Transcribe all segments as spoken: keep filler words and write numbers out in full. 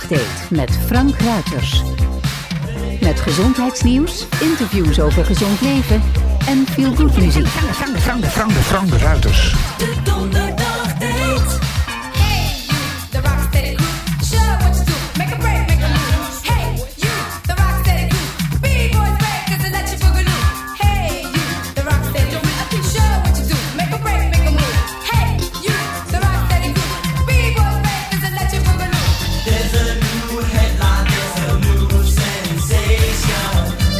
Donderdagdate met Frank Ruiters. Met gezondheidsnieuws, interviews over gezond leven en veel goed muziek. Frank, Frank, Frank, Frank, Frank Ruiters. De Donderdagdate. Hey, you, the Rocksteady crew. Show what you do. Make a break, make a move. Hey, you, the Rocksteady crew. B-boys breakers and let you boogaloo. Hey, you, the Rocksteady crew. Show what you do. Make a break, make a move. Hey, you, the Rocksteady crew. B-boys breakers and let you boogaloo. There's a new headline, there's a new sensation.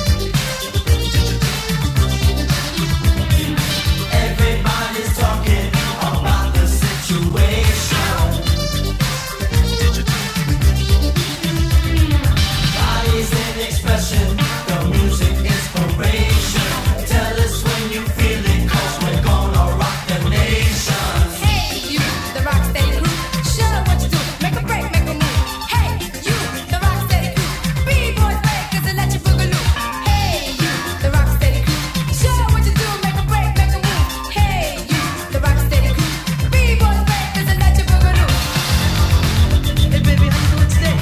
Everybody's talking about the situation. Bodies in expression, the music inspiration. Tell us when you feel it, 'cause we're gonna rock the nation. Hey, you, the Rocksteady crew. Show what you do. Make a break, make a move. Hey, you, the Rocksteady crew. B-boys breakers and let you boogaloo. Hey, you, the Rocksteady crew. Show what you do. Make a break, make a move. Hey, you, the Rocksteady crew. B-boys breakers and let you boogaloo. Hey baby, how you doing today?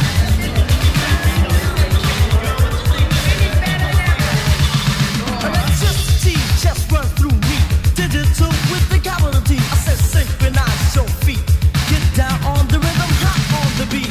Electricity just runs through me. Digital with the capital T. I said synchronize your feet. Get down on the rhythm, hot on the beat.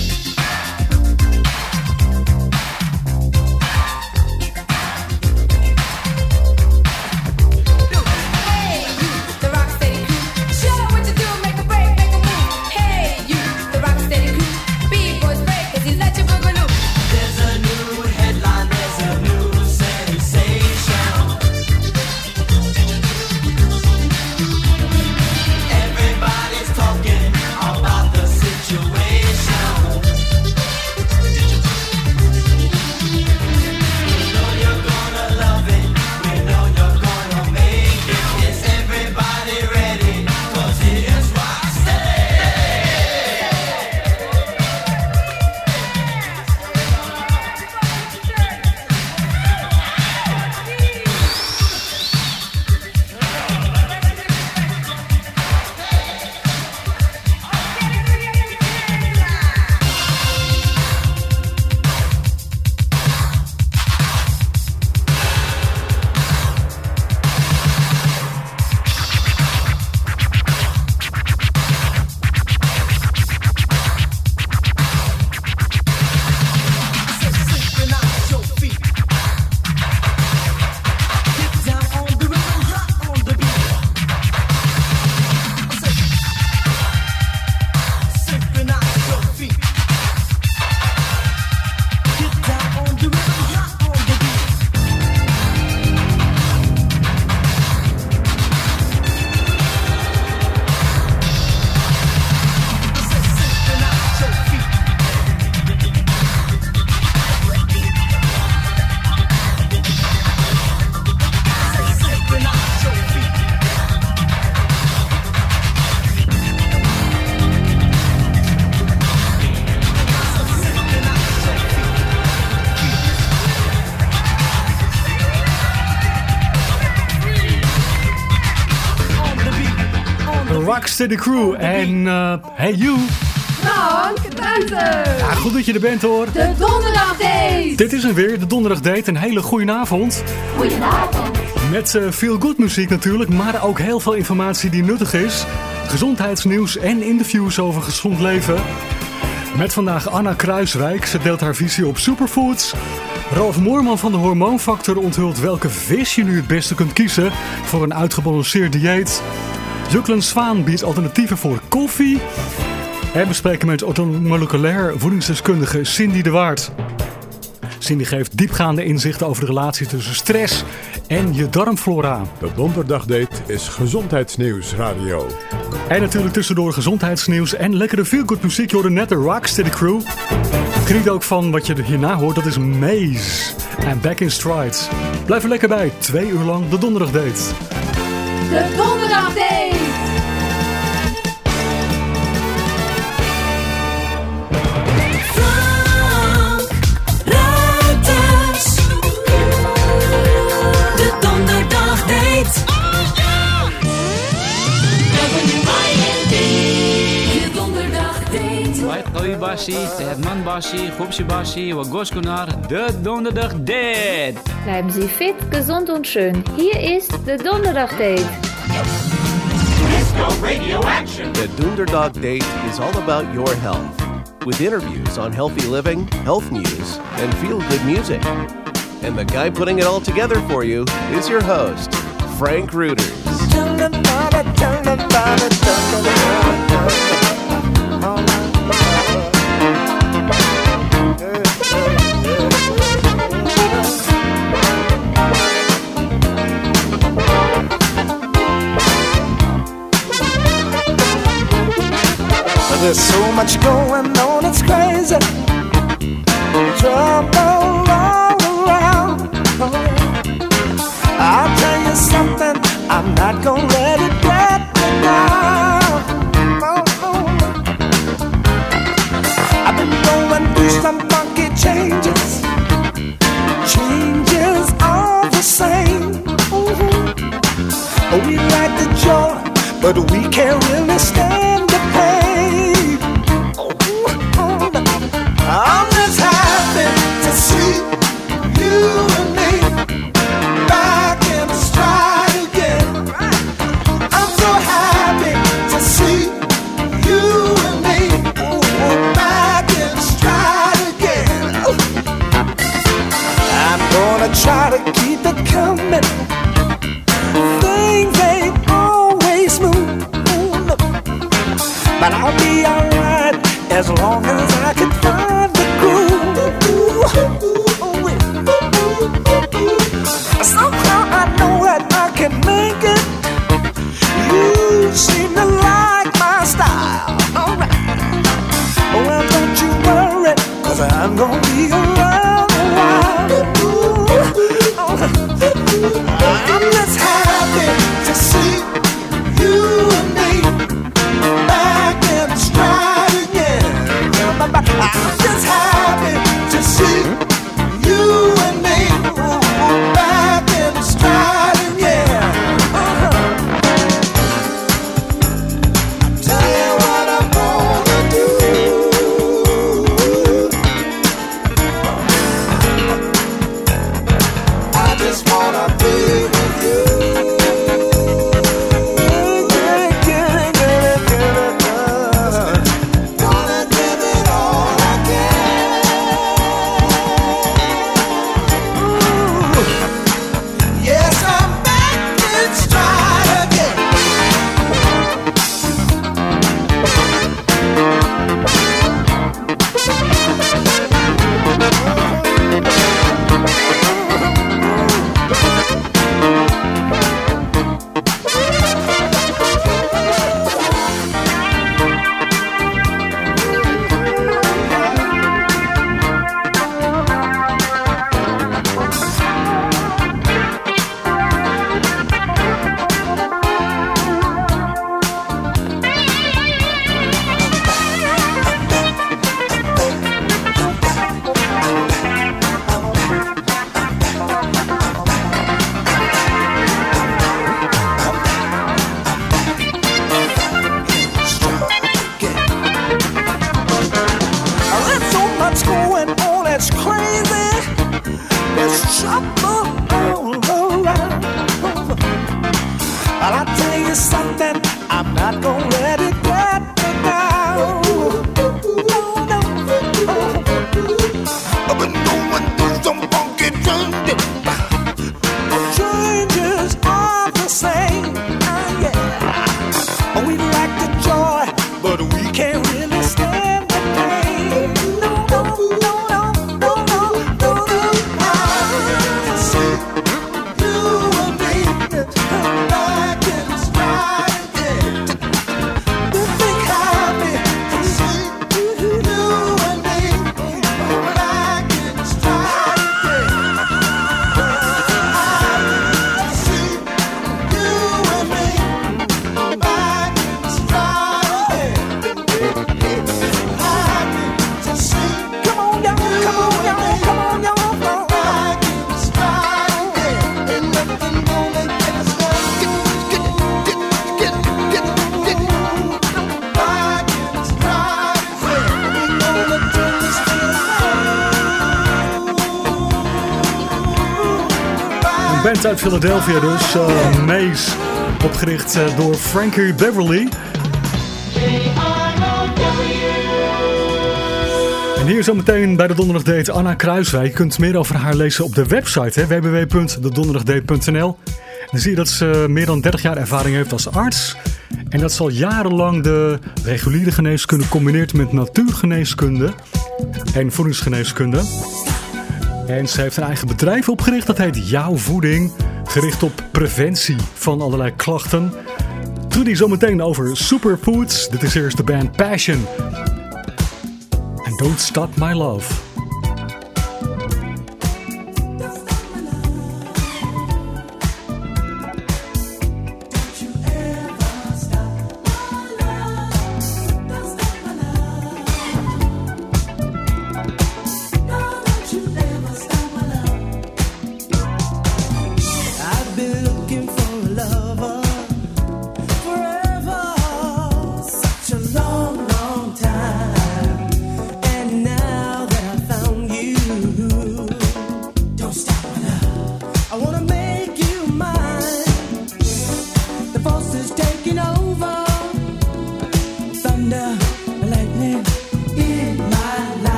Hey, you, the Rocksteady crew. Show what you do. Make a break, make a move. Hey, you, the Rocksteady crew. B-boys breakers and let you boogaloo. There's a new headline, there's a new sensation. Everybody's talking about the situation. We know you're gonna love it, we know you're gonna make it. Is everybody ready? 'Cause it is Rocksteady. Synchronize your feet. Get down on the rhythm, hot on the beat. Synchronize your feet. Get down on the rhythm, hot on the beat. Synchronize your feet. Synchronize your feet. Synchronize your feet. On the beat, on the beat. Rocksteady Crew en uh, Hey You. Frank Ruiters. Ja, goed dat je er bent hoor. De Donderdagdate. Dit is hem weer, de Donderdagdate. Een hele goede avond. Goedenavond. Met uh, veel good muziek natuurlijk, maar ook heel veel informatie die nuttig is. Gezondheidsnieuws en interviews over gezond leven. Met vandaag Anna Kruiswijk. Ze deelt haar visie op superfoods. Ralf Moorman van de Hormoonfactor onthult welke vis je nu het beste kunt kiezen voor een uitgebalanceerd dieet. Juklen Zwaan biedt alternatieven voor koffie. En we spreken met orthomoleculair voedingsdeskundige Cindy de Waard. Cindy geeft diepgaande inzichten over de relatie tussen stress en je darmflora. De Donderdagdate is gezondheidsnieuws radio. En natuurlijk tussendoor gezondheidsnieuws en lekkere feelgood muziek. Je hoorde net de Rocksteady Crew. Geniet ook van wat je hierna hoort, dat is Maze en Back in Stride. Blijf er lekker bij, twee uur lang de Donderdagdate. De Donderdagdate. Frank Ruiters. De Donderdagdate. W I N D. De Donderdagdate. Bassi, Herman Bassi, Gopsi Bassi, Wagoskunar, de Donderdag Date. Bleiben Sie fit, gesund und schön. Hier ist der Donderdag-Date. The Donderdag Date is all about your health, with interviews on healthy living, health news, and feel-good music. And the guy putting it all together for you is your host, Frank Reuters. There's so much going on, it's crazy. Trouble all around. I'll tell you something, I'm not gonna let it get me down. Oh, oh. I've been going through some funky changes. Changes all the same. Mm-hmm. We like the joy, but we can't really stand the pain. I'm just happy to see you and me back in stride again. I'm so happy to see you and me back in stride again. I'm gonna try to keep it coming. Things ain't always smooth, but I'll be alright as long as I can find the groove. Somehow I know that I can make it. You seem to like my style. Alright. Well, don't you worry, cause I'm gonna be around a while. I'm just happy to see you and me back in stride again. I'm just happy to see you and me back in stride again. Uh-huh. Tell you what I'm gonna do. I just wanna be with you. band uit Philadelphia dus, uh, Maze, opgericht uh, door Frankie Beverly. En hier zometeen bij de Donderdagdate Anna Kruiswijk. Je kunt meer over haar lezen op de website w w w punt de donderdagdate punt n l. Dan zie je dat ze meer dan dertig jaar ervaring heeft als arts. En dat ze al jarenlang de reguliere geneeskunde combineert met natuurgeneeskunde en voedingsgeneeskunde. En ze heeft een eigen bedrijf opgericht, dat heet Jouw Voeding. Gericht op preventie van allerlei klachten. Trudy zometeen over superfoods. Dit is eerst de band Passion. And Don't Stop My Love. Long, long time, and now that I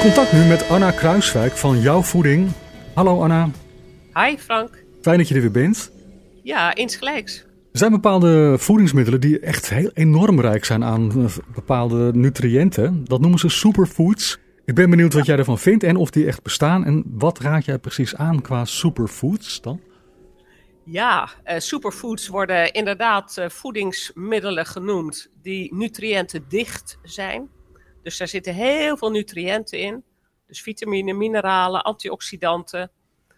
contact nu met Anna Kruiswijk van Jouw Voeding. Hallo Anna. Hi Frank. Fijn dat je er weer bent. Ja, insgelijks. Er zijn bepaalde voedingsmiddelen die echt heel enorm rijk zijn aan uh, bepaalde nutriënten. Dat noemen ze superfoods. Ik ben benieuwd wat jij ervan vindt en of die echt bestaan. En wat raad jij precies aan qua superfoods dan? Ja, uh, superfoods worden inderdaad uh, voedingsmiddelen genoemd die nutriëntendicht zijn. Dus daar zitten heel veel nutriënten in. Dus vitamine, mineralen, antioxidanten.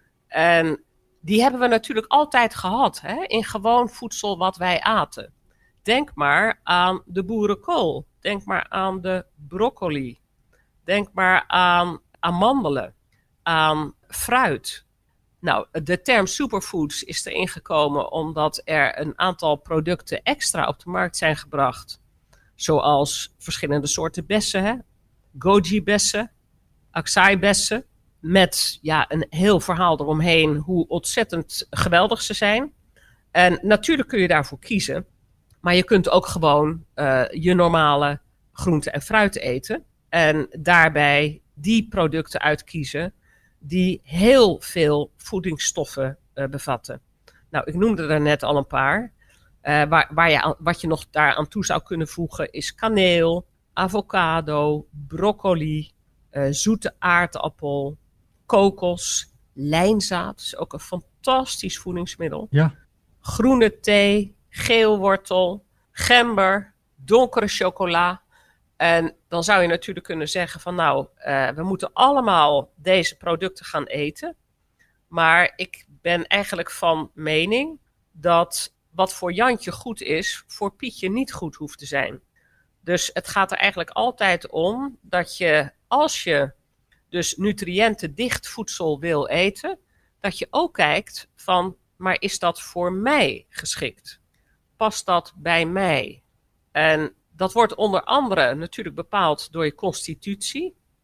En die hebben we natuurlijk altijd gehad, hè, in gewoon voedsel wat wij aten. Denk maar aan de boerenkool. Denk maar aan de broccoli. Denk maar aan amandelen, aan fruit. Nou, de term superfoods is erin gekomen omdat er een aantal producten extra op de markt zijn gebracht. Zoals verschillende soorten bessen, hè? Goji-bessen, acai-bessen. Met ja, een heel verhaal eromheen hoe ontzettend geweldig ze zijn. En natuurlijk kun je daarvoor kiezen. Maar je kunt ook gewoon uh, je normale groente en fruit eten. En daarbij die producten uitkiezen die heel veel voedingsstoffen uh, bevatten. Nou, ik noemde er net al een paar. Uh, waar, waar je aan, wat je nog daaraan toe zou kunnen voegen is kaneel, avocado, broccoli, uh, zoete aardappel, kokos, lijnzaad. Is ook een fantastisch voedingsmiddel. Ja. Groene thee, geelwortel, gember, donkere chocola. En dan zou je natuurlijk kunnen zeggen van nou, uh, we moeten allemaal deze producten gaan eten. Maar ik ben eigenlijk van mening dat wat voor Jantje goed is, voor Pietje niet goed hoeft te zijn. Dus het gaat er eigenlijk altijd om dat je, als je dus nutriëntendicht voedsel wil eten, dat je ook kijkt van, maar is dat voor mij geschikt? Past dat bij mij? En dat wordt onder andere natuurlijk bepaald door je constitutie.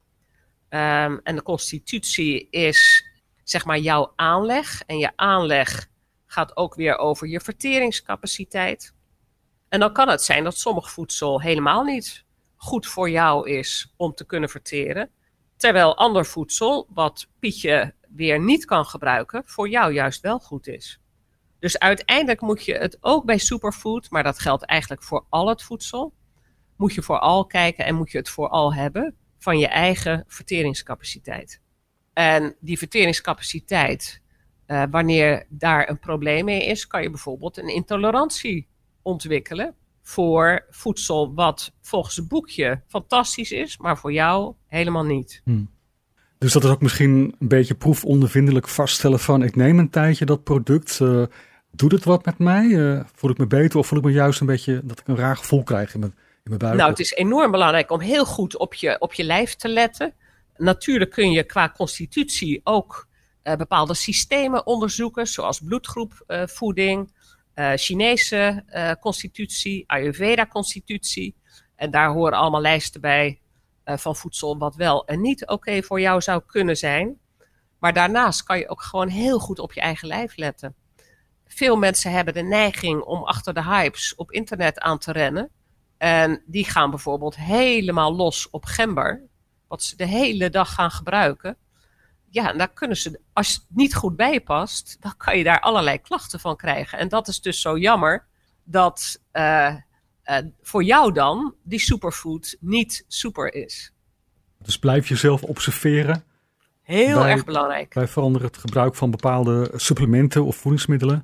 Um, en de constitutie is zeg maar jouw aanleg. En je aanleg gaat ook weer over je verteringscapaciteit. En dan kan het zijn dat sommig voedsel helemaal niet goed voor jou is om te kunnen verteren. Terwijl ander voedsel, wat Pietje weer niet kan gebruiken, voor jou juist wel goed is. Dus uiteindelijk moet je het ook bij superfood, maar dat geldt eigenlijk voor al het voedsel, moet je vooral kijken en moet je het vooral hebben van je eigen verteringscapaciteit. En die verteringscapaciteit, uh, wanneer daar een probleem mee is, kan je bijvoorbeeld een intolerantie ontwikkelen voor voedsel wat volgens het boekje fantastisch is, maar voor jou helemaal niet. Hmm. Dus dat is ook misschien een beetje proefondervindelijk vaststellen van ik neem een tijdje dat product, uh, doet het wat met mij? Uh, voel ik me beter of voel ik me juist een beetje dat ik een raar gevoel krijg in mijn, in mijn buik? Nou, het is enorm belangrijk om heel goed op je, op je lijf te letten. Natuurlijk kun je qua constitutie ook uh, bepaalde systemen onderzoeken, zoals bloedgroepvoeding, uh, uh, Chinese uh, constitutie, Ayurveda-constitutie. En daar horen allemaal lijsten bij uh, van voedsel wat wel en niet oké okay voor jou zou kunnen zijn. Maar daarnaast kan je ook gewoon heel goed op je eigen lijf letten. Veel mensen hebben de neiging om achter de hypes op internet aan te rennen. En die gaan bijvoorbeeld helemaal los op gember, wat ze de hele dag gaan gebruiken. Ja, en daar kunnen ze, als het niet goed bij je past, dan kan je daar allerlei klachten van krijgen. En dat is dus zo jammer dat uh, uh, voor jou dan die superfood niet super is. Dus blijf jezelf observeren. Heel bij, erg belangrijk. Bij veranderen het gebruik van bepaalde supplementen of voedingsmiddelen.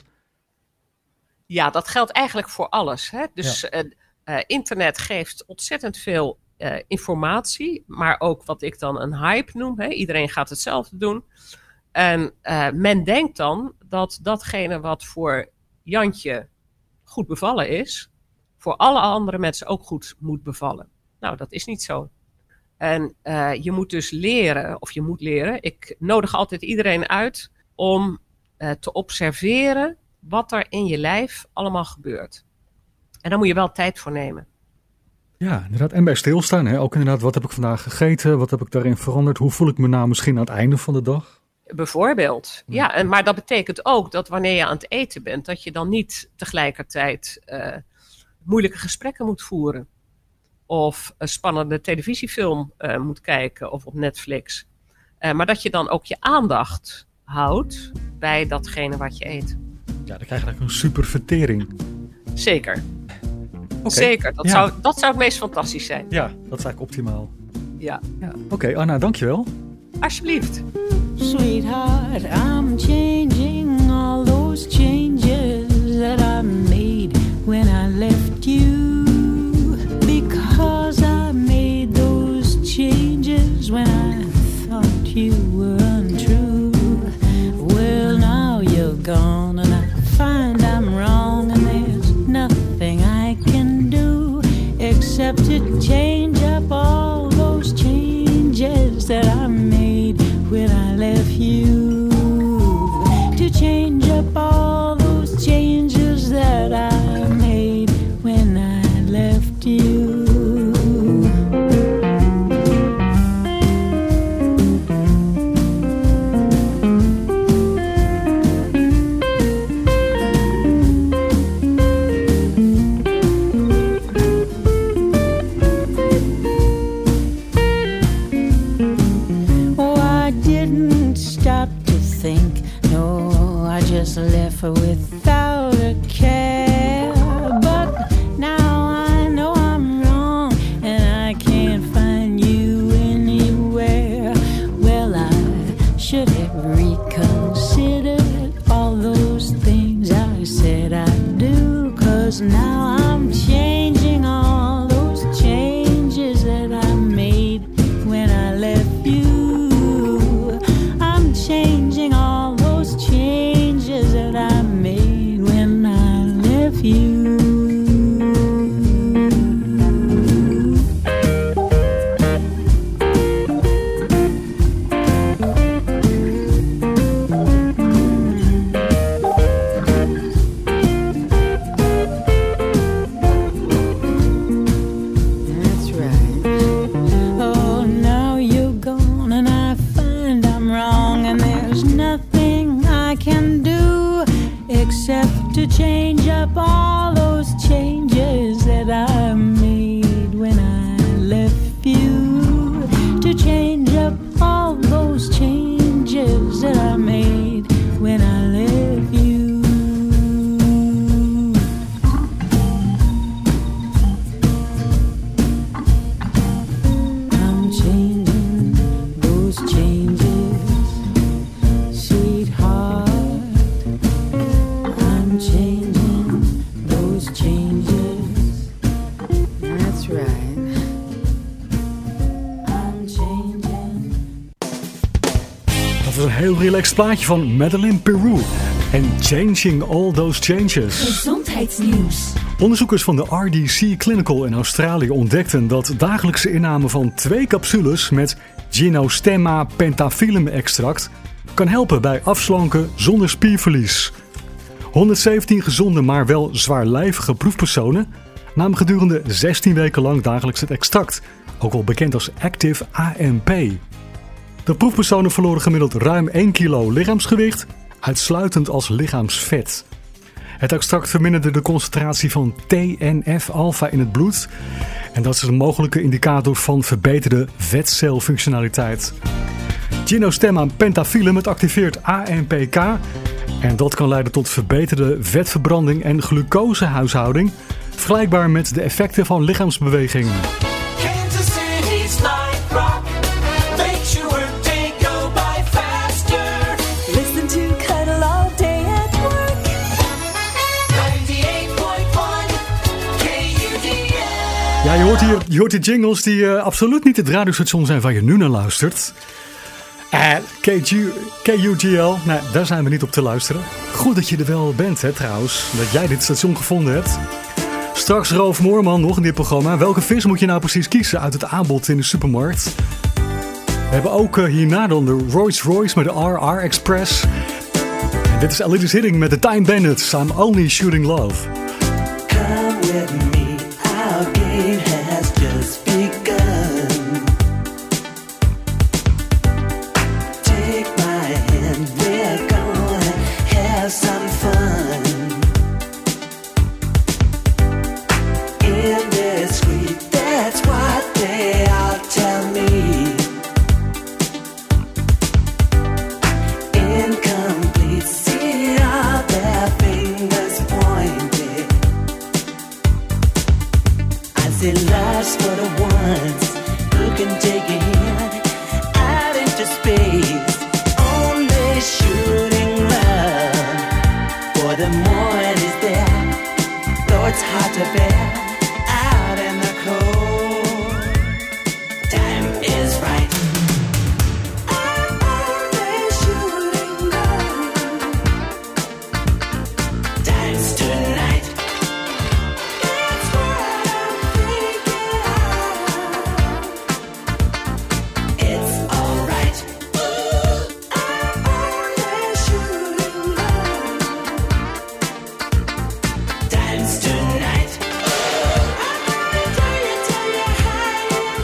Ja, dat geldt eigenlijk voor alles. Hè? Dus ja. uh, uh, internet geeft ontzettend veel uh, informatie, maar ook wat ik dan een hype noem. Hè? Iedereen gaat hetzelfde doen. En uh, men denkt dan dat datgene wat voor Jantje goed bevallen is, voor alle andere mensen ook goed moet bevallen. Nou, dat is niet zo. En uh, je moet dus leren, of je moet leren, ik nodig altijd iedereen uit om uh, te observeren wat er in je lijf allemaal gebeurt. En daar moet je wel tijd voor nemen. Ja, inderdaad. En bij stilstaan. Hè? Ook inderdaad, wat heb ik vandaag gegeten? Wat heb ik daarin veranderd? Hoe voel ik me nou misschien aan het einde van de dag? Bijvoorbeeld. Ja, ja en, maar dat betekent ook dat wanneer je aan het eten bent, dat je dan niet tegelijkertijd uh, moeilijke gesprekken moet voeren. of een spannende televisiefilm uh, moet kijken of op Netflix. Uh, maar dat je dan ook je aandacht houdt bij datgene wat je eet. Ja, dan krijg je eigenlijk een super vertering. Zeker. Okay. Zeker, dat, ja. zou, dat zou het meest fantastisch zijn. Ja, dat is eigenlijk optimaal. Ja. ja. Oké, okay, Anna, dankjewel. Alsjeblieft. Sweetheart, I'm changing all those changes that I made when I left you. Because I made those changes when I thought you were untrue. Well, now you're gone and I find I'm wrong and there's nothing I can do except to change up all those changes that I made when I left you. To change up all those changes that I made when I left you. Just left her without a care. But now I know I'm wrong and I can't find you anywhere. Well, I should have reconsidered all those things I said I'd do. 'Cause now I'm changing all those changes that I made when I left you. I'm changing all those changes that I made when I left you. That's right. Oh, now you're gone and I find I'm wrong and there's nothing I can do except to change up all those changes that I made when I left you. To change up all those changes that I made when I left you. I'm changing those changes, sweetheart. I'm changing those changes. That's right. I'm changing. Dat is een heel relaxed plaatje van Madeleine Peru. En Changing All Those Changes. Gezondheidsnieuws. Onderzoekers van de R D C Clinical in Australië ontdekten dat dagelijkse inname van twee capsules met Gynostemma pentaphyllum extract kan helpen bij afslanken zonder spierverlies. honderdzeventien gezonde maar wel zwaarlijvige proefpersonen namen gedurende zestien weken lang dagelijks het extract, ook wel bekend als Active A M P. De proefpersonen verloren gemiddeld ruim één kilo lichaamsgewicht, uitsluitend als lichaamsvet. Het extract verminderde de concentratie van T N F-alpha in het bloed en dat is een mogelijke indicator van verbeterde vetcelfunctionaliteit. Gynostemma pentaphyllum het activeert A M P K en dat kan leiden tot verbeterde vetverbranding en glucosehuishouding, vergelijkbaar met de effecten van lichaamsbeweging. Kansas City's light rock makes your workday go by faster. Listen to Cuddle all day at work. ninety-eight point one K U D L. Ja, je hoort hier je hoort die jingles die uh, absoluut niet het radiostation zijn waar je nu naar luistert. Uh, K U G L, nou, daar zijn we niet op te luisteren. Goed dat je er wel bent, hè, trouwens. Dat jij dit station gevonden hebt. Straks Ralf Moorman nog in dit programma. Welke vis moet je nou precies kiezen uit het aanbod in de supermarkt? We hebben ook uh, hierna dan de Rolls Royce met de R R Express. En dit is Elise Hidding met de Time Bandits. I'm Only Shooting Love. Come with me, our game has just begun. Take my hand, we're gonna have some fun. In this street, that's say love's for the ones who can take your hand out into space. Only shooting love for the more it is there. Though it's hard to bear out in the cold. Time is right. I'm only shooting love. Time's tonight. That's what I'm thinking of. It's alright. I'm only shooting love. Time's tonight. I'm gonna tell you, tell you high and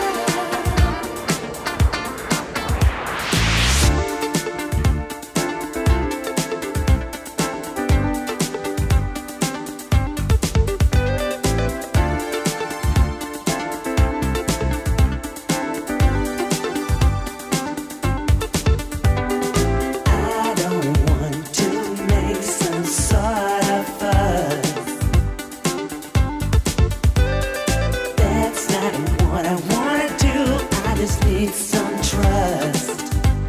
I don't want to make some sort of fuss. That's not what I wanna do. I just need some trust.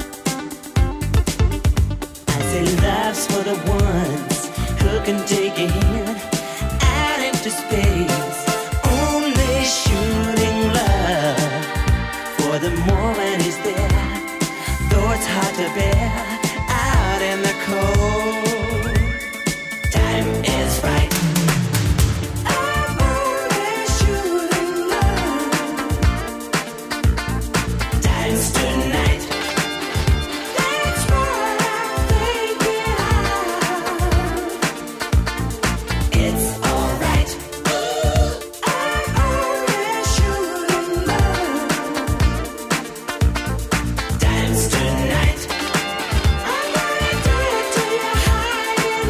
I say love's for the ones who can take a hand out into space. Only shooting love for the moment is there. Though it's hard to bear out in the cold. Time is right. I'm only shooting love. Time's tonight. That's what I'm thinking of. It's alright. I'm only shooting love. Time's tonight. I'm gonna do it till you're high and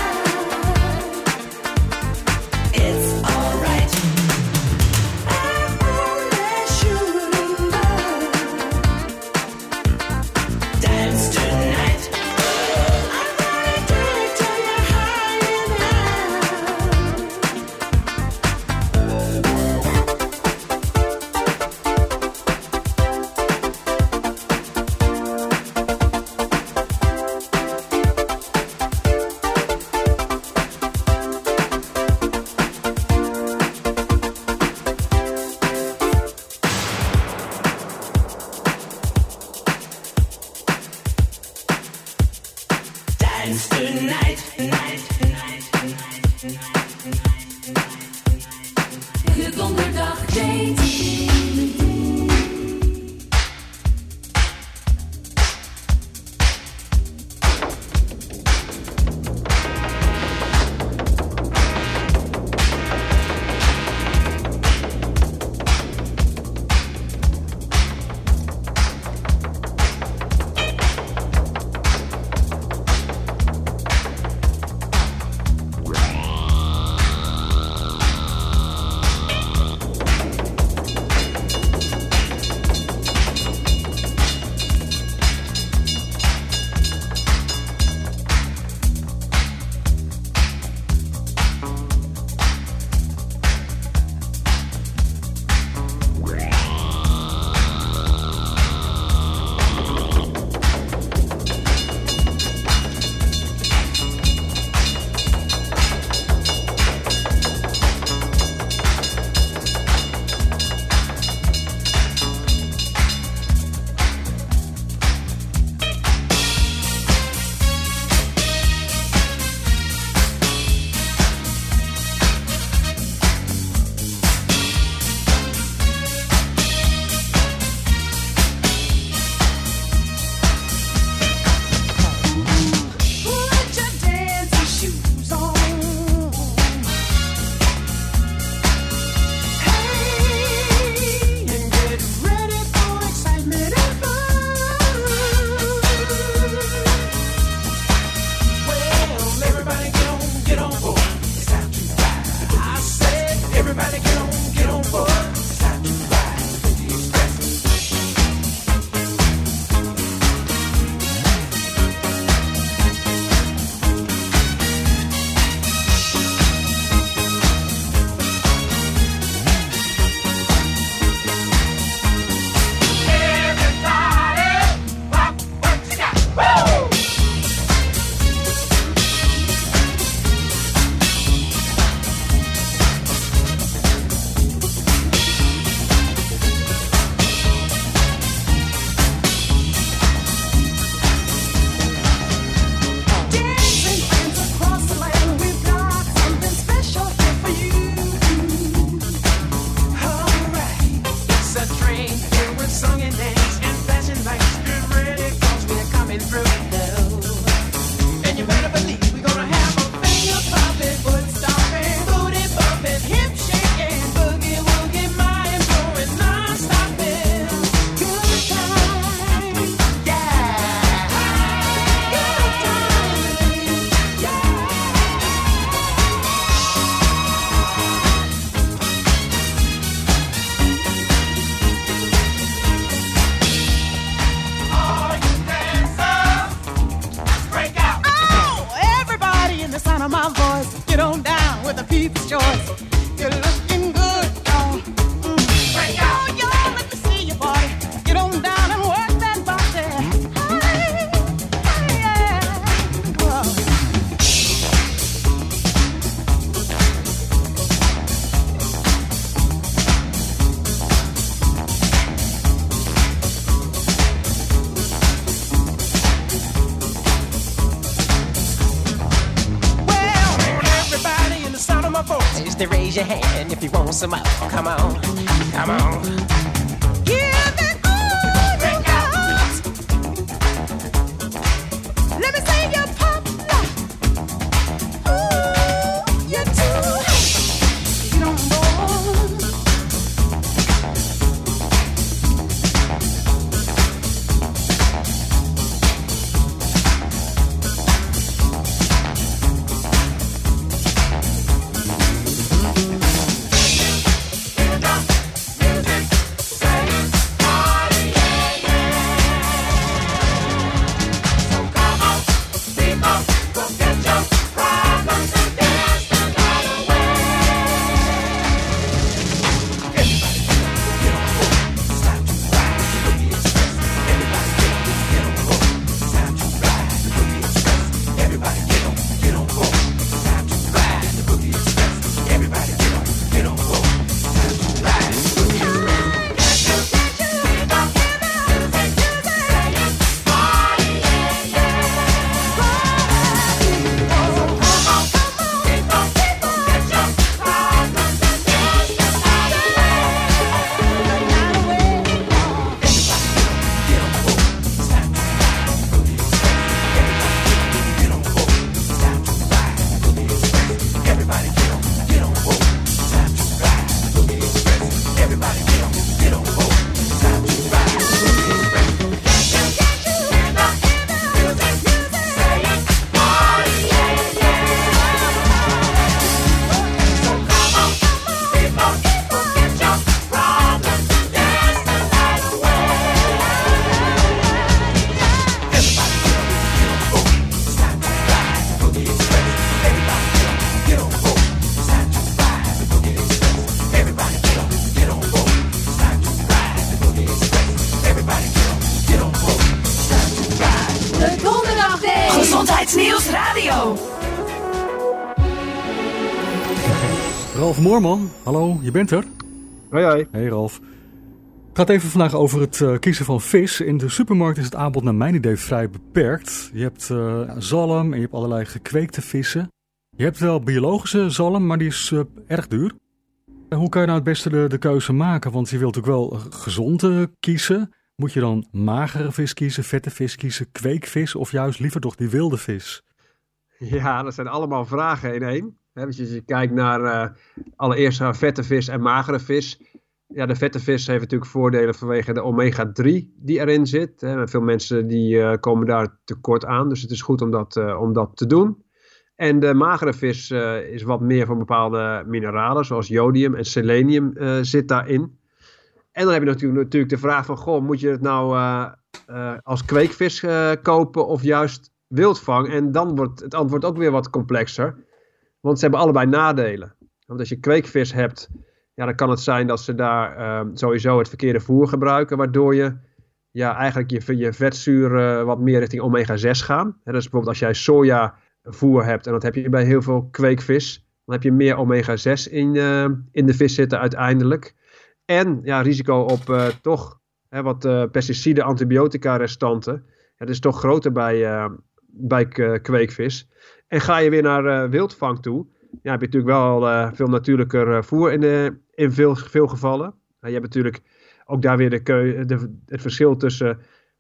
loud. It's alright. I'm only shooting love. Time's tonight. I'm gonna do it till you're high and Time's tonight. De donderdag date. forces to raise your hand if you want some more. Come on, come on. Give it all you got. Let me see you pop lock. Ooh, you're too hot. You don't know. Gezondheidsnieuws Radio. Ralf Moorman, hallo, je bent er. Hoi hoi. Hey Ralf. Het gaat even vandaag over het uh, kiezen van vis. In de supermarkt is het aanbod naar mijn idee vrij beperkt. Je hebt uh, zalm en je hebt allerlei gekweekte vissen. Je hebt wel biologische zalm, maar die is uh, erg duur. En hoe kan je nou het beste de, de keuze maken? Want je wilt natuurlijk wel uh, gezond uh, kiezen. Moet je dan magere vis kiezen, vette vis kiezen, kweekvis of juist liever toch die wilde vis? Ja, dat zijn allemaal vragen in één. Als je kijkt naar uh, allereerst naar vette vis en magere vis. Ja, de vette vis heeft natuurlijk voordelen vanwege de omega drie die erin zit. Hè. Veel mensen die uh, komen daar tekort aan, dus het is goed om dat, uh, om dat te doen. En de magere vis uh, is wat meer van bepaalde mineralen, zoals jodium en selenium uh, zit daarin. En dan heb je natuurlijk, natuurlijk de vraag van, goh, moet je het nou uh, uh, als kweekvis uh, kopen of juist wildvang? En dan wordt het antwoord ook weer wat complexer, want ze hebben allebei nadelen. Want als je kweekvis hebt, ja, dan kan het zijn dat ze daar uh, sowieso het verkeerde voer gebruiken, waardoor je ja, eigenlijk je, je vetzuur uh, wat meer richting omega zes gaan. He, dus bijvoorbeeld als jij sojavoer hebt, en dat heb je bij heel veel kweekvis, dan heb je meer omega zes in, uh, in de vis zitten uiteindelijk. En ja, risico op uh, toch hè, wat uh, pesticiden, antibiotica restanten. Ja, dat is toch groter bij, uh, bij k- kweekvis. En ga je weer naar uh, wildvang toe, ja, heb je natuurlijk wel uh, veel natuurlijker uh, voer in, de, in veel, veel gevallen. Uh, je hebt natuurlijk ook daar weer de keu- de, het verschil tussen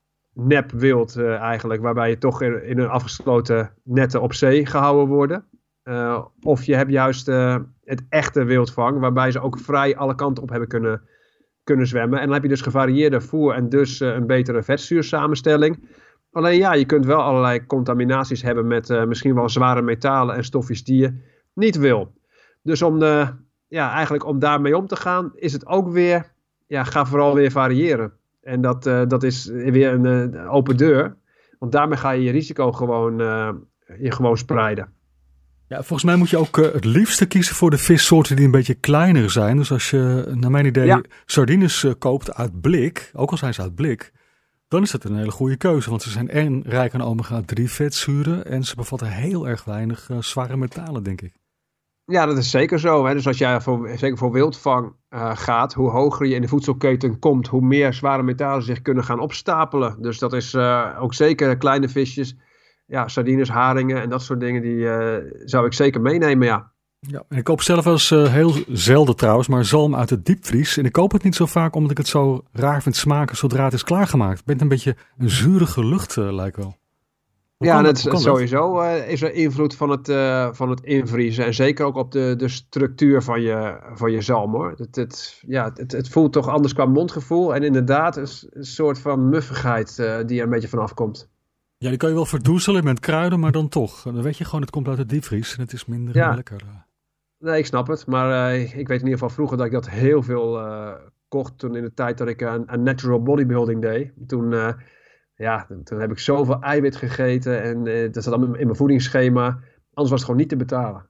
nep wild uh, eigenlijk, waarbij je toch in, in een afgesloten netten op zee gehouden worden. Uh, of je hebt juist uh, het echte wildvang, waarbij ze ook vrij alle kanten op hebben kunnen, kunnen zwemmen. En dan heb je dus gevarieerde voer en dus uh, een betere vetzuursamenstelling. Alleen ja, je kunt wel allerlei contaminaties hebben met uh, misschien wel zware metalen en stofjes die je niet wil. Dus om, de, ja, eigenlijk om daarmee om te gaan, is het ook weer, ja, ga vooral weer variëren. En dat, uh, dat is weer een, een open deur, want daarmee ga je je risico gewoon, uh, je gewoon spreiden. Ja, volgens mij moet je ook uh, het liefste kiezen voor de vissoorten die een beetje kleiner zijn. Dus als je, naar mijn idee, ja. sardines uh, koopt uit blik, ook al zijn ze uit blik, dan is het een hele goede keuze. Want ze zijn en rijk aan omega drie vetzuren en ze bevatten heel erg weinig uh, zware metalen, denk ik. Ja, dat is zeker zo. Hè? Dus als jij voor, zeker voor wildvang uh, gaat, hoe hoger je in de voedselketen komt, hoe meer zware metalen zich kunnen gaan opstapelen. Dus dat is uh, ook zeker kleine visjes. Ja, sardines, haringen en dat soort dingen, die uh, zou ik zeker meenemen, ja. Ja, en ik koop zelf wel eens uh, heel zelden trouwens, maar zalm uit het diepvries. En ik koop het niet zo vaak omdat ik het zo raar vind smaken zodra het is klaargemaakt. Het bent een beetje een zurige lucht, uh, lijkt wel. Hoe ja, dat, dat, sowieso uh, is er invloed van het, uh, van het invriezen. En zeker ook op de, de structuur van je, van je zalm, hoor. Het, het, ja, het, het voelt toch anders qua mondgevoel. En inderdaad een, een soort van muffigheid uh, die er een beetje vanaf komt. Ja, die kan je wel verdoezelen met kruiden, maar dan toch. Dan weet je gewoon, het komt uit het diepvries en het is minder ja. lekker. Nee, ik snap het. Maar uh, ik weet in ieder geval vroeger dat ik dat heel veel uh, kocht. Toen in de tijd dat ik aan, aan natural bodybuilding deed. Toen, uh, ja, toen heb ik zoveel eiwit gegeten. En uh, dat zat allemaal in mijn voedingsschema. Anders was het gewoon niet te betalen.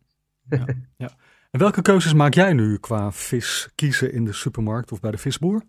Ja, ja. En welke keuzes maak jij nu qua vis kiezen in de supermarkt of bij de visboer?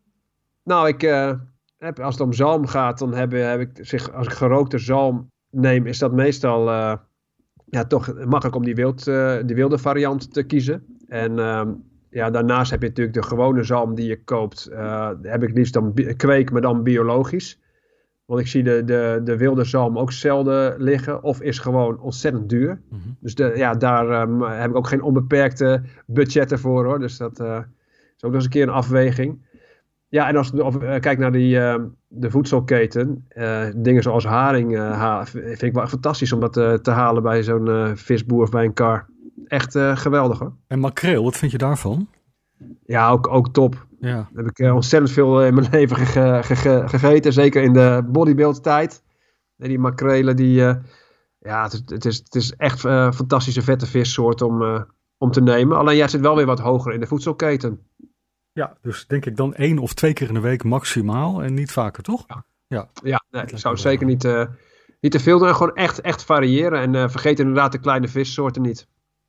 Nou, ik, uh, heb, als het om zalm gaat, dan heb, heb ik zich, als ik gerookte zalm neem, is dat meestal... Uh, Ja, toch makkelijk om die, wild, uh, die wilde variant te kiezen. En uh, ja, daarnaast heb je natuurlijk de gewone zalm die je koopt. Uh, heb ik liefst dan bi- kweek, maar dan biologisch. Want ik zie de, de, de wilde zalm ook zelden liggen. Of is gewoon ontzettend duur. Mm-hmm. Dus de, ja, daar um, heb ik ook geen onbeperkte budgetten voor, hoor. Dus dat uh, is ook nog eens een keer een afweging. Ja, en als je uh, kijkt naar die, uh, de voedselketen, uh, dingen zoals haring uh, ha- vind ik wel fantastisch om dat uh, te halen bij zo'n uh, visboer of bij een kar. Echt uh, geweldig, hoor. En makreel, wat vind je daarvan? Ja, ook, ook top. Ja. Daar heb ik uh, ontzettend veel in mijn leven ge- ge- ge- gegeten, zeker in de bodybuild tijd. En die makrelen, die, uh, ja, het, het, is, het is echt een uh, fantastische vette vissoort om, uh, om te nemen. Alleen jij zit wel weer wat hoger in de voedselketen. Ja, dus denk ik dan één of twee keer in de week maximaal en niet vaker, toch? Ja, ja. ja nee, ik zou zeker niet, uh, niet te veel doen. Gewoon echt, echt variëren. En uh, vergeet inderdaad de kleine vissoorten niet.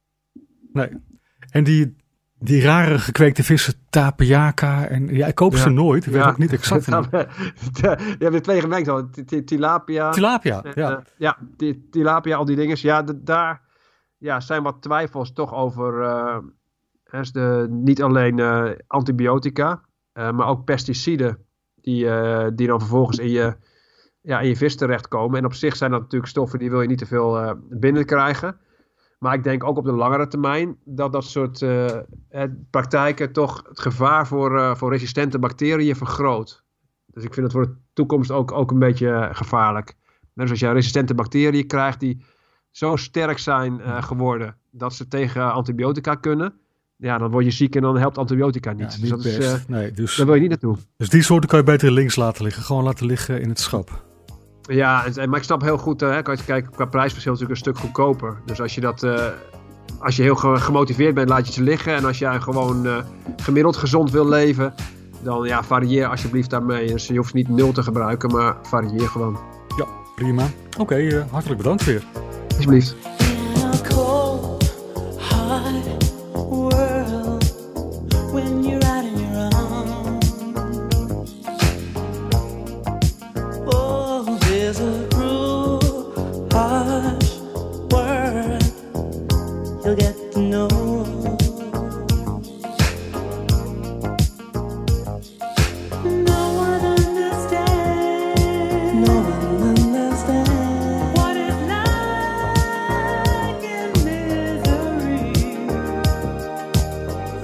Nee. En die, die rare gekweekte vissen, tapiaka. En, ja, ik koop ze ja. nooit. Ik weet ja. ook niet exact. Je hebt er twee gemengd al. Tilapia. Tilapia, ja. Uh, ja, tilapia, al die dingen. Ja, de, daar ja, zijn wat twijfels toch over... Uh, Dus de, niet alleen uh, antibiotica, uh, maar ook pesticiden die, uh, die dan vervolgens in je, ja, in je vis terechtkomen. En op zich zijn dat natuurlijk stoffen die wil je niet te veel uh, binnenkrijgen. Maar ik denk ook op de langere termijn dat dat soort uh, praktijken toch het gevaar voor, uh, voor resistente bacteriën vergroot. Dus ik vind het voor de toekomst ook, ook een beetje uh, gevaarlijk. Dus als je resistente bacteriën krijgt die zo sterk zijn uh, geworden dat ze tegen antibiotica kunnen... Ja, dan word je ziek en dan helpt antibiotica niet. Ja, dus niet dat best. is, uh, nee, dus, daar wil je niet naartoe. Dus die soorten kan je beter links laten liggen. Gewoon laten liggen in het schap. Ja, en, maar ik snap heel goed, uh, als je kijkt qua prijsverschil natuurlijk een stuk goedkoper. Dus als je dat, uh, als je heel ge- gemotiveerd bent, laat je ze liggen. En als jij gewoon uh, gemiddeld gezond wil leven, dan ja, varieer alsjeblieft daarmee. Dus je hoeft niet nul te gebruiken, maar varieer gewoon. Ja, prima. Oké, okay, uh, hartelijk bedankt weer. Alsjeblieft. You'll get to know. No one understands. No one understands what it's like in misery.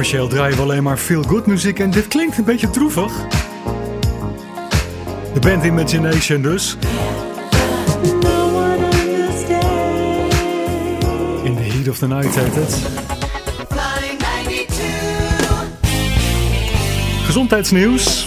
Commercieel draaien we alleen maar feel-good muziek en dit klinkt een beetje droevig. De band Imagination dus. In the Heat of the Night heet het. Gezondheidsnieuws.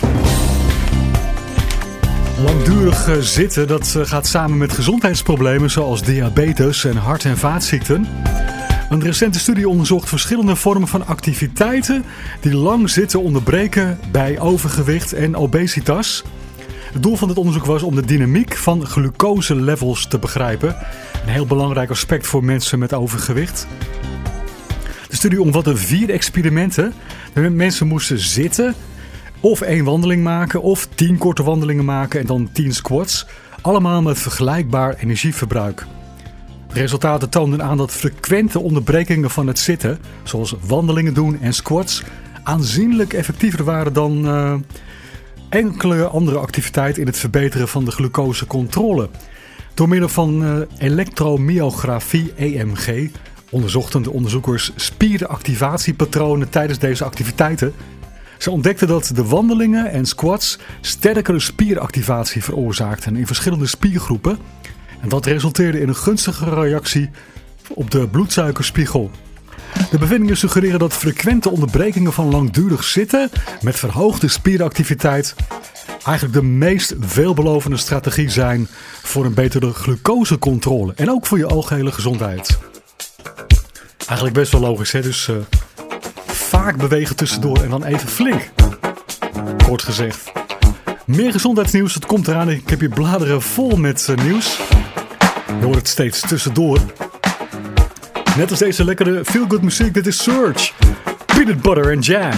Langdurig zitten, dat gaat samen met gezondheidsproblemen zoals diabetes en hart- en vaatziekten. Een recente studie onderzocht verschillende vormen van activiteiten die lang zitten onderbreken bij overgewicht en obesitas. Het doel van dit onderzoek was om de dynamiek van glucoselevels te begrijpen. Een heel belangrijk aspect voor mensen met overgewicht. De studie omvatte vier experimenten. De mensen moesten zitten, of één wandeling maken, of tien korte wandelingen maken en dan tien squats. Allemaal met vergelijkbaar energieverbruik. De resultaten toonden aan dat frequente onderbrekingen van het zitten, zoals wandelingen doen en squats, aanzienlijk effectiever waren dan uh, enkele andere activiteiten in het verbeteren van de glucosecontrole. Door middel van uh, elektromyografie, E M G, onderzochten de onderzoekers spieractivatiepatronen tijdens deze activiteiten. Ze ontdekten dat de wandelingen en squats sterkere spieractivatie veroorzaakten in verschillende spiergroepen. En dat resulteerde in een gunstige reactie op de bloedsuikerspiegel. De bevindingen suggereren dat frequente onderbrekingen van langdurig zitten met verhoogde spieractiviteit eigenlijk de meest veelbelovende strategie zijn voor een betere glucosecontrole. En ook voor je algehele gezondheid. Eigenlijk best wel logisch, hè? Dus uh, vaak bewegen tussendoor en dan even flink. Kort gezegd. Meer gezondheidsnieuws, het komt eraan. Ik heb hier bladeren vol met uh, nieuws. Je hoort het steeds tussendoor. Net als deze lekkere feel-good muziek, dit is Surge. Peanut butter and jam.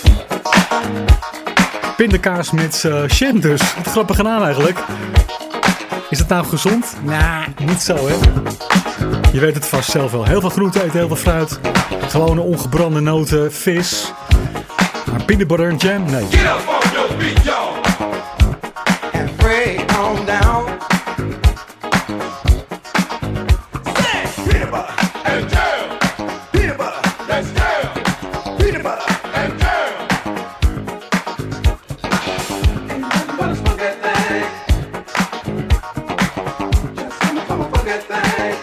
Pindakaas met uh, jam dus. Wat grappig gedaan eigenlijk. Is het nou gezond? Nou, niet zo hè. Je weet het vast zelf wel. Heel veel groente eten, heel veel fruit. Gewone ongebrande noten, vis. Maar peanut butter and jam? Nee. Get up on your feet, y'all. And break on down. Say, peanut butter and jam. Peanut butter, let's jam. Peanut butter and jam. Ain't nothing but a funky thing. Just some from a funky thing.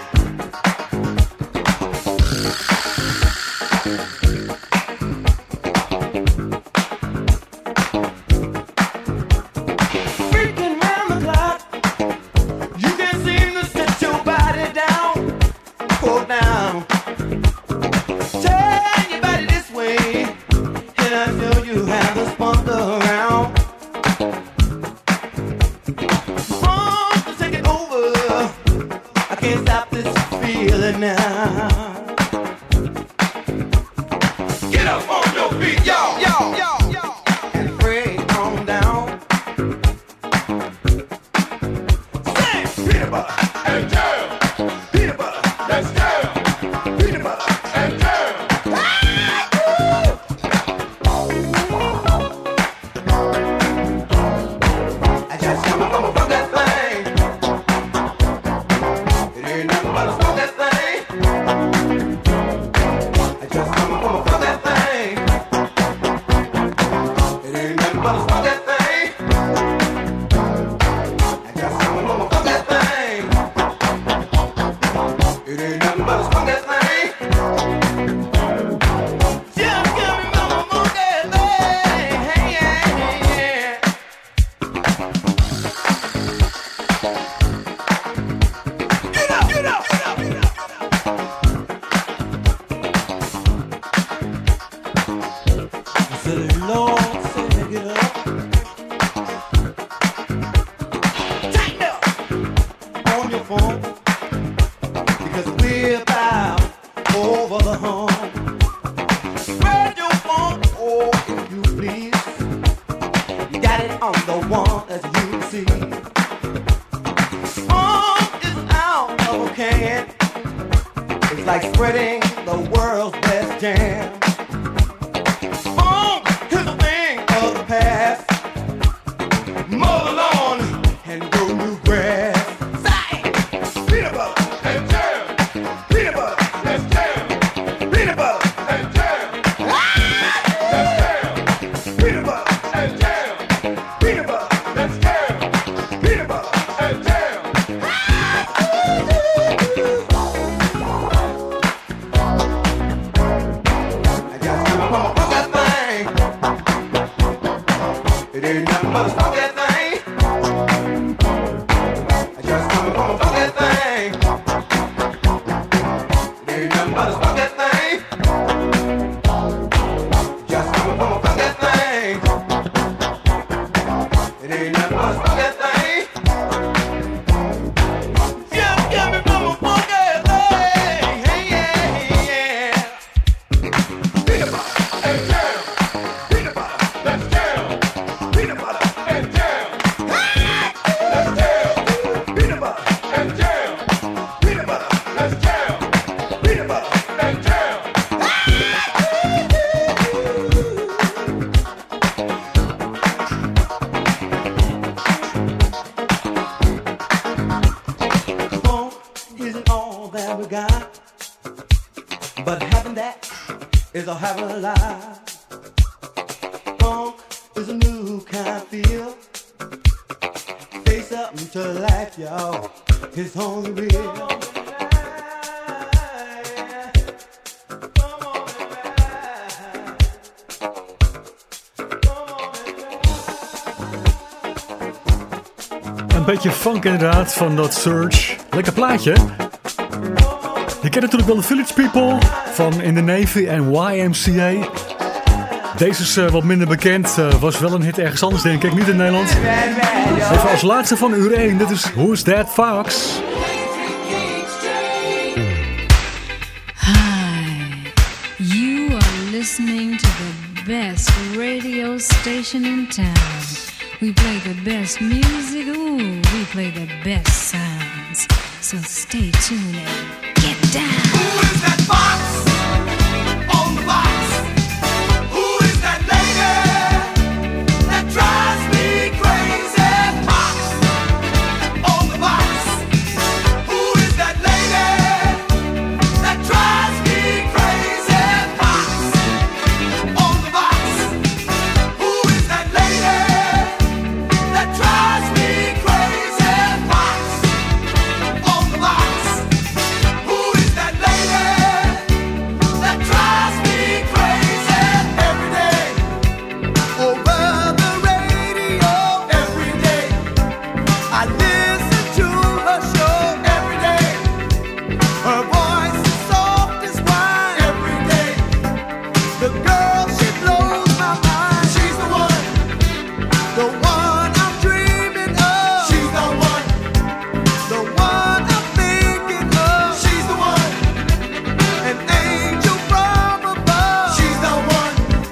nothing but a funky thing. I just come from a funky thing. It ain't nothing but a funky thing. Just come from a funky thing. It ain't nothing but a funky thing. Just come from a funky thing. Hey, yeah, yeah. Peanut butter and jam. Peanut butter, let's jam. Peanut butter and jam. Let's jam. Peanut butter and jam. Peanut butter, let's jam. Peanut butter and jam. Funk isn't all that we got, but having that is a hell of a lot. Funk is a new kind of feel. Face up to life, y'all. It's only real. Een beetje funk inderdaad van dat Surge. Lekker plaatje. Je kent natuurlijk wel de Village People van In the Navy en Y M C A. Deze is uh, wat minder bekend. Uh, was wel een hit ergens anders, denk ik. Niet in Nederland. Even als laatste van uur één. Dit is Who's That Fox? Hi, you are listening to the best radio station in town. We play the best music, ooh, we play the best sounds. So stay tuned and get down. Who is that fox on the box? Who is that lady that drives me crazy? Fox on the box. Who is that lady that drives me crazy? Fox on the box. Who is that lady that drives me crazy? Fox on the box. Who is that lady that drives me crazy every day? Over the radio every day. I listen to her show every day. Her voice is soft as wine every day. The girl, she blows my mind. She's the one, the one I'm dreaming of. She's the one, the one I'm thinking of. She's the one, an angel from above. She's the one,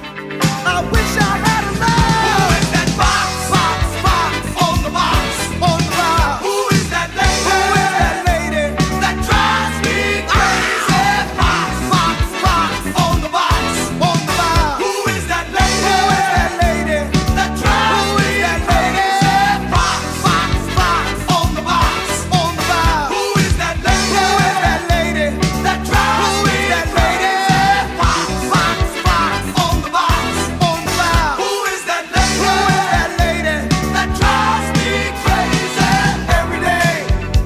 I wish I had a love. Who is that fox, fox, fox on the box, on the box? Who is that lady? Who is that lady that drives me crazy? Fox, fox, fox on the box, on the box. Who is that lady? Who is that lady that drives me crazy? Fox, fox, fox on the box, on the box. Who is that lady? Who is that lady that drives me crazy? Fox, fox, fox on the box, on the box. Who is that lady? Who is that lady that drives me crazy every day?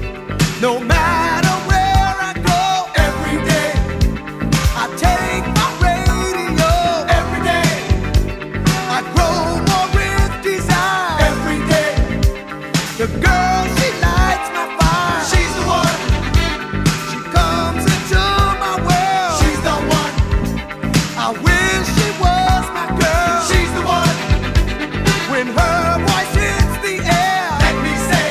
No matter where I go, every day I take my radio every day. I grow more with desire every day. The girl, she lights my fire. She's the one. She comes into my world. She's the one. I wish she was my girl. She's the one. When her voice hits the air, let me say,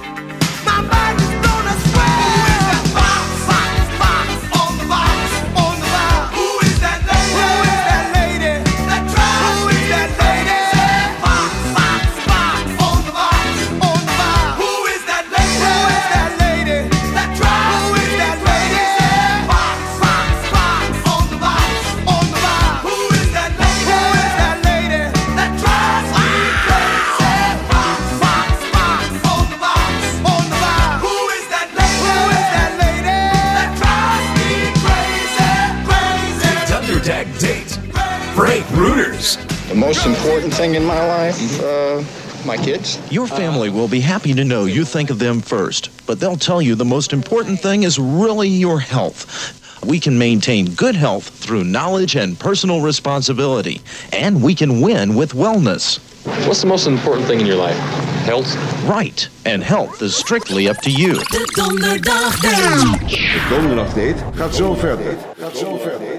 my mind is gonna swell. Who is that fox, fox, fox on the box, on the box? Who is that lady? Who is that lady that drives me crazy? Fox, fox, fox on the box, on the box. Who is that lady? Who is that lady that drives me crazy? Fox, fox, fox on the box, on the box. Who is that lady? Who is that lady that drives me crazy? Fox, fox, fox on the box, on the box. Who is that lady? Who is that lady that drives me crazy, crazy? Thundertag date. Frank Rooters. The most important thing in my life, uh, my kids. Your family will be happy to know you think of them first, but they'll tell you the most important thing is really your health. We can maintain good health through knowledge and personal responsibility, and we can win with wellness. What's the most important thing in your life? Health? Right, and health is strictly up to you. De Donderdag Date. De Donderdag Date gaat zo verder. Gaat zo verder.